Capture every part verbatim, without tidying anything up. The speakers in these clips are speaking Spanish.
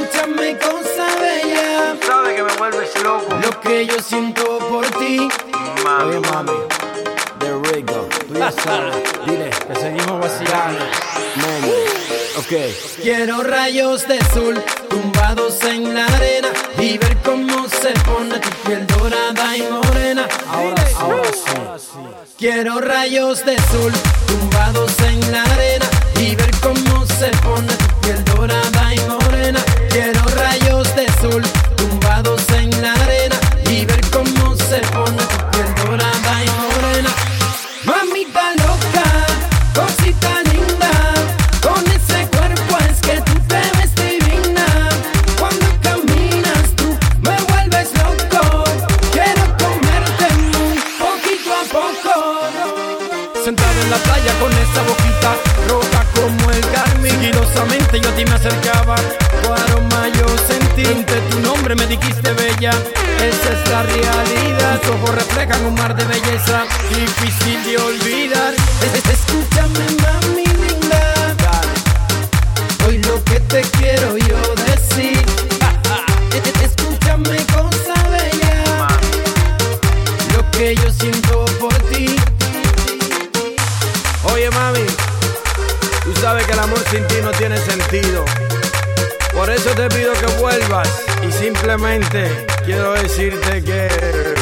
Escúchame, cosa bella. Sabes que me vuelves loco. Lo que yo siento por ti. Mami. Oye, mami, de Rico. Tú ya sabes. Dile que seguimos vacilando. Man. Ok. Quiero rayos de sol tumbados en la arena y ver cómo se pone tu piel dorada y morena. Ahora sí, ahora sí. Quiero rayos de sol tumbados en la arena y ver cómo se pone tu piel dorada y morena. Quiero rayos de sol tumbados en la arena y ver cómo se pone tu piel dorada y morena. Mamita loca, cosita linda, con ese cuerpo es que tú te ves divina. Cuando caminas tú me vuelves loco, quiero comerte muy poquito a poco. Sentado en la playa con esa boquita roja como el carmín, sigilosamente yo a ti me acercaba, tu aroma yo sentí, entre tu nombre me dijiste bella, esa es la realidad, tus ojos reflejan un mar de belleza, difícil de olvidar. Escúchame mami linda, hoy lo que te quiero yo decir, escúchame cosa bella, lo que yo siento por ti. Oye mami, tú sabes que el amor sin ti no tiene sentido. Por eso te pido que vuelvas y simplemente quiero decirte que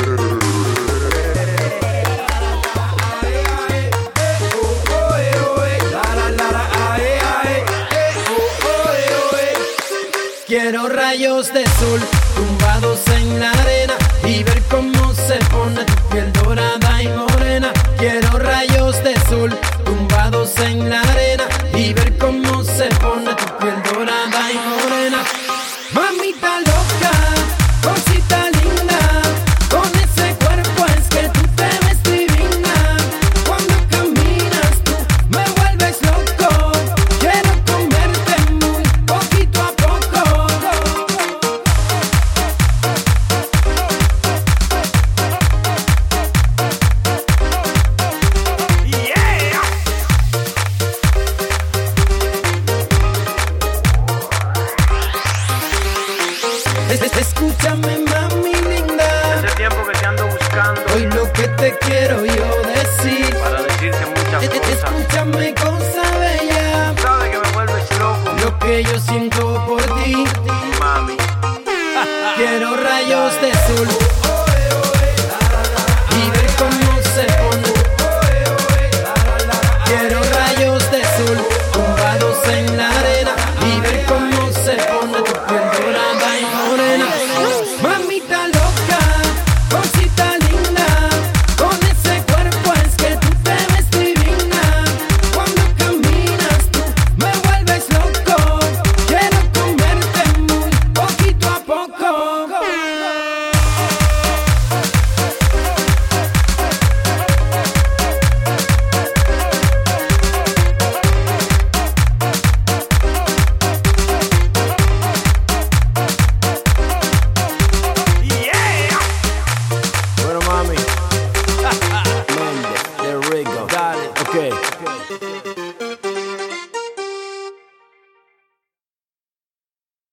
quiero rayos de sol tumbados en la arena y ver cómo se pone tu piel dorada y morena. Quiero rayos de sol tumbados en la arena y ver cómo se pone tu piel dorada y morena. Mamita loca, cosita linda, con ese cuerpo es que tú te ves divina. Cuando caminas tú me vuelves loco, quiero comerte muy poquito a poco. Yeah. Escúchame mami linda, Hace tiempo que te ando buscando hoy lo que te quiero yo decir, para decirte muchas cosas. escúchame cosa